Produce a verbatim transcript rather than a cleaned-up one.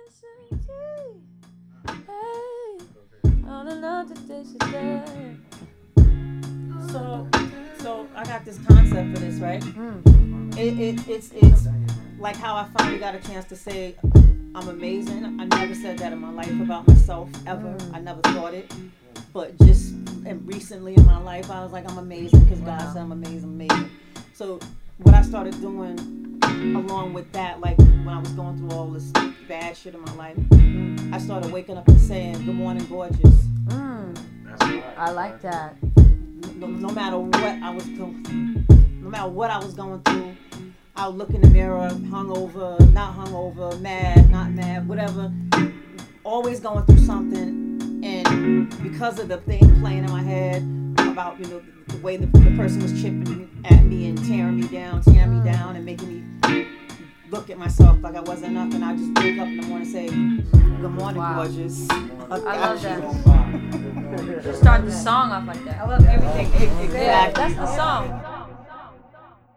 So, so I got this concept for this, right? Mm. It, it, it's, it's like how I finally got a chance to say I'm amazing. I never said that in my life about myself, ever. Mm. I never thought it. But just and recently in my life, I was like, I'm amazing because God wow. said I'm amazing, amazing. So what I started doing along with that, like when I was going through all this bad shit in my life, mm. I started waking up and saying, good morning, gorgeous. Mm. I like that. No, no matter what I was going, no matter what I was going through, I would look in the mirror, hungover, not hungover, mad, not mad, whatever. Always going through something, and because of the thing playing in my head about, you know, the, the way the, the person was chipping at me and tearing me down, tearing me down, and making me look at myself like I wasn't nothing. I just wake up in the morning and say, good morning, wow. gorgeous. I, I love that. Just start the song off like that. I love everything. Exactly. Yeah, that's the song.